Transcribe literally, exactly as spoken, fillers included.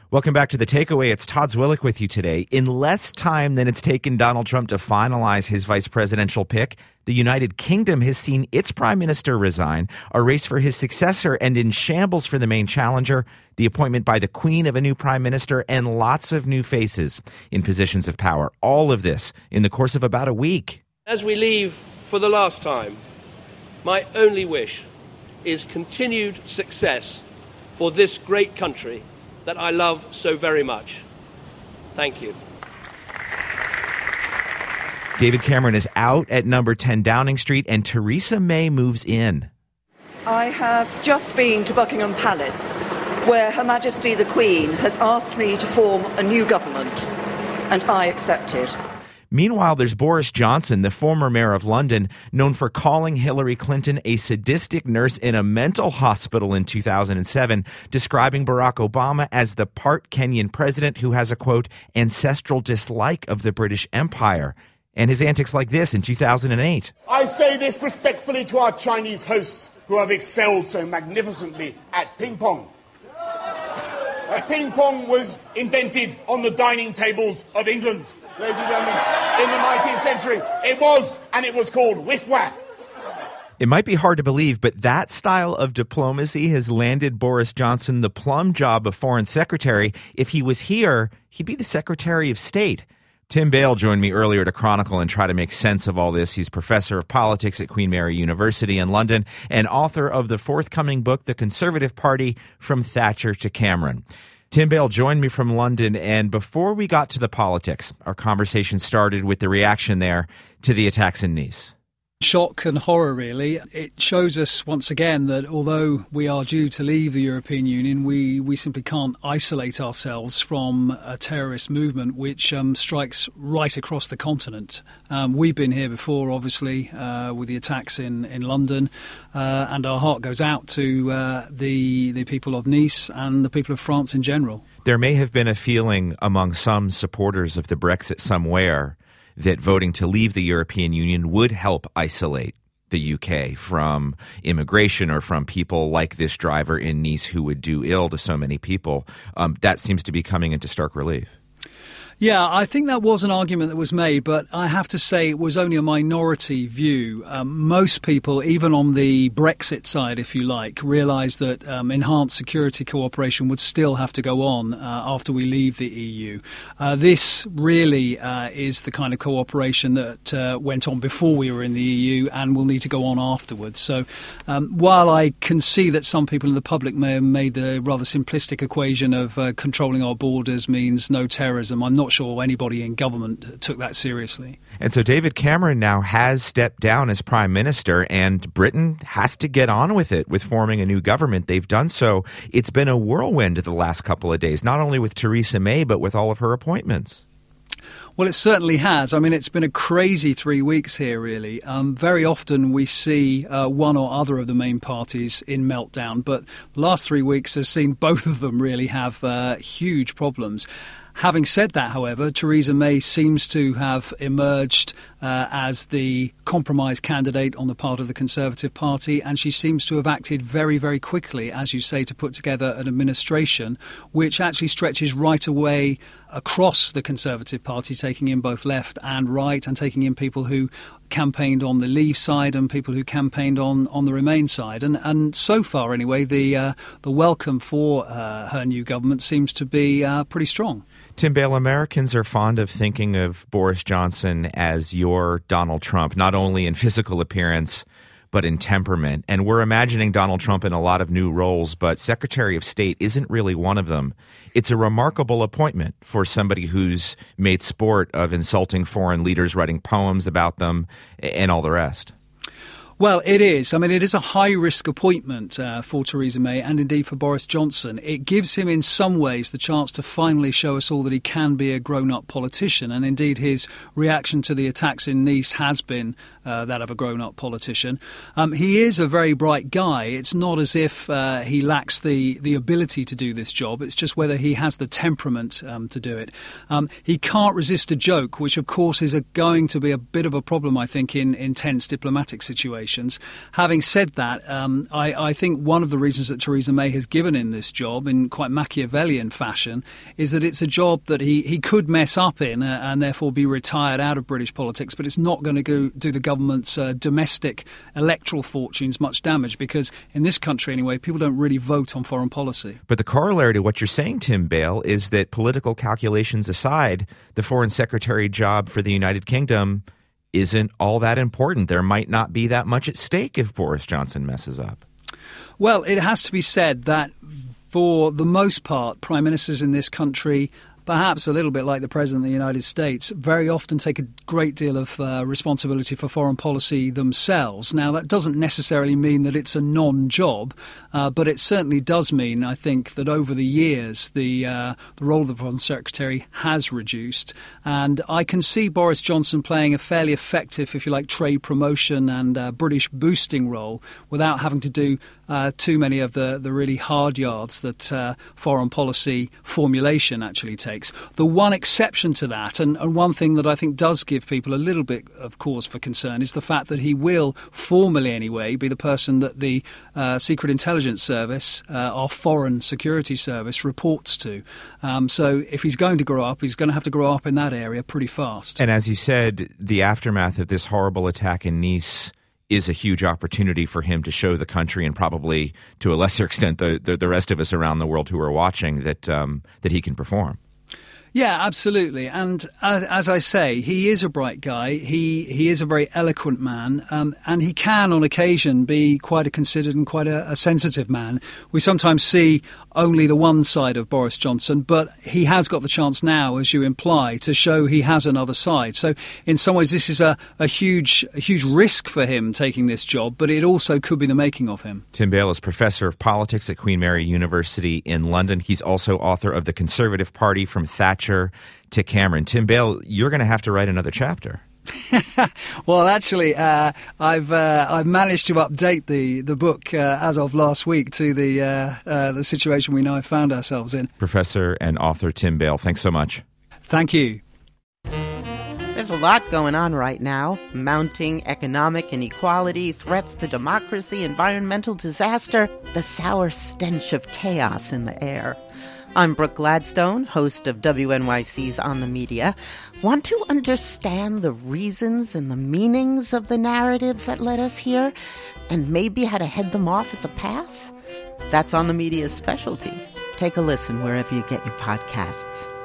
Welcome back to The Takeaway. It's Todd Zwillich with you today. In less time than it's taken Donald Trump to finalize his vice presidential pick, the United Kingdom has seen its prime minister resign, a race for his successor, and in shambles for the main challenger, the appointment by the Queen of a new prime minister, and lots of new faces in positions of power. All of this in the course of about a week. As we leave for the last time, my only wish is continued success for this great country that I love so very much. Thank you. David Cameron is out at number ten Downing Street, and Theresa May moves in. I have just been to Buckingham Palace, where Her Majesty the Queen has asked me to form a new government, and I accepted. Meanwhile, there's Boris Johnson, the former mayor of London, known for calling Hillary Clinton a sadistic nurse in a mental hospital in two thousand seven, describing Barack Obama as the part Kenyan president who has a, quote, ancestral dislike of the British Empire. And his antics like this in two thousand eight. I say this respectfully to our Chinese hosts who have excelled so magnificently at ping pong. Uh, ping pong was invented on the dining tables of England. Ladies and gentlemen, in the nineteenth century, it was, and it was called whiff-waff. It might be hard to believe, but that style of diplomacy has landed Boris Johnson the plum job of foreign secretary. If he was here, he'd be the Secretary of State. Tim Bale joined me earlier to chronicle and try to make sense of all this. He's professor of politics at Queen Mary University in London and author of the forthcoming book, The Conservative Party, From Thatcher to Cameron. Tim Bale joined me from London, and before we got to the politics, our conversation started with the reaction there to the attacks in Nice. Shock and horror, really. It shows us once again that although we are due to leave the European Union, we, we simply can't isolate ourselves from a terrorist movement which um, strikes right across the continent. Um, we've been here before, obviously, uh, with the attacks in, in London, uh, and our heart goes out to uh, the, the people of Nice and the people of France in general. There may have been a feeling among some supporters of the Brexit somewhere that voting to leave the European Union would help isolate the U K from immigration or from people like this driver in Nice who would do ill to so many people. Um, that seems to be coming into stark relief. Yeah, I think that was an argument that was made, but I have to say it was only a minority view. Um, most people, even on the Brexit side, if you like, realise that um, enhanced security cooperation would still have to go on uh, after we leave the E U. Uh, this really uh, is the kind of cooperation that uh, went on before we were in the E U and will need to go on afterwards. So um, while I can see that some people in the public may have made the rather simplistic equation of uh, controlling our borders means no terrorism, I'm not sure anybody in government took that seriously. And so David Cameron now has stepped down as prime minister, and Britain has to get on with it with forming a new government. They've done so. It's been a whirlwind the last couple of days, not only with Theresa May, but with all of her appointments. Well, it certainly has. I mean, it's been a crazy three weeks here, really. Um, very often we see uh, one or other of the main parties in meltdown, but the last three weeks has seen both of them really have uh, huge problems. Having said that, however, Theresa May seems to have emerged uh, as the compromise candidate on the part of the Conservative Party, and she seems to have acted very, very quickly, as you say, to put together an administration which actually stretches right away across the Conservative Party, taking in both left and right, and taking in people who campaigned on the Leave side and people who campaigned on, on the Remain side. And, and so far, anyway, the, uh, the welcome for uh, her new government seems to be uh, pretty strong. Tim Bale, Americans are fond of thinking of Boris Johnson as your Donald Trump, not only in physical appearance, but in temperament. And we're imagining Donald Trump in a lot of new roles, but Secretary of State isn't really one of them. It's a remarkable appointment for somebody who's made sport of insulting foreign leaders, writing poems about them, and all the rest. Well, it is. I mean, it is a high-risk appointment uh, for Theresa May and indeed for Boris Johnson. It gives him in some ways the chance to finally show us all that he can be a grown-up politician. And indeed, his reaction to the attacks in Nice has been uh, that of a grown-up politician. Um, he is a very bright guy. It's not as if uh, he lacks the, the ability to do this job. It's just whether he has the temperament um, to do it. Um, he can't resist a joke, which, of course, is a, going to be a bit of a problem, I think, in, in tense diplomatic situations. Having said that, um, I, I think one of the reasons that Theresa May has given him this job in quite Machiavellian fashion is that it's a job that he, he could mess up in uh, and therefore be retired out of British politics, but it's not going to go do the government's uh, domestic electoral fortunes much damage, because in this country anyway, people don't really vote on foreign policy. But the corollary to what you're saying, Tim Bale, is that political calculations aside, the foreign secretary job for the United Kingdom isn't all that important. There might not be that much at stake if Boris Johnson messes up. Well, it has to be said that for the most part, prime ministers in this country, perhaps a little bit like the President of the United States, very often take a great deal of uh, responsibility for foreign policy themselves. Now, that doesn't necessarily mean that it's a non-job, uh, but it certainly does mean, I think, that over the years the uh, the role of the Foreign Secretary has reduced. And I can see Boris Johnson playing a fairly effective, if you like, trade promotion and uh, British boosting role without having to do uh, too many of the, the really hard yards that uh, foreign policy formulation actually takes. The one exception to that, and, and one thing that I think does give people a little bit of cause for concern, is the fact that he will, formally anyway, be the person that the uh, Secret Intelligence Service, uh, our Foreign Security Service, reports to. Um, so if he's going to grow up, he's going to have to grow up in that area pretty fast. And as you said, the aftermath of this horrible attack in Nice is a huge opportunity for him to show the country, and probably to a lesser extent the, the, the rest of us around the world who are watching, that um, that he can perform. Yeah, absolutely. And as, as I say, he is a bright guy. He he is a very eloquent man, um, and he can, on occasion, be quite a considered and quite a, a sensitive man. We sometimes see only the one side of Boris Johnson, but he has got the chance now, as you imply, to show he has another side. So in some ways, this is a, a huge a huge risk for him taking this job, but it also could be the making of him. Tim Bale is Professor of Politics at Queen Mary University in London. He's also author of The Conservative Party from Thatcher to Cameron. Tim Bale, you're going to have to write another chapter. Well, actually, uh, I've uh, I've managed to update the the book uh, as of last week to the uh, uh, the situation we now found ourselves in. Professor and author Tim Bale, thanks so much. Thank you. There's a lot going on right now. Mounting economic inequality, threats to democracy, environmental disaster, the sour stench of chaos in the air. I'm Brooke Gladstone, host of W N Y C's On the Media. Want to understand the reasons and the meanings of the narratives that led us here, and maybe how to head them off at the pass? That's On the Media's specialty. Take a listen wherever you get your podcasts.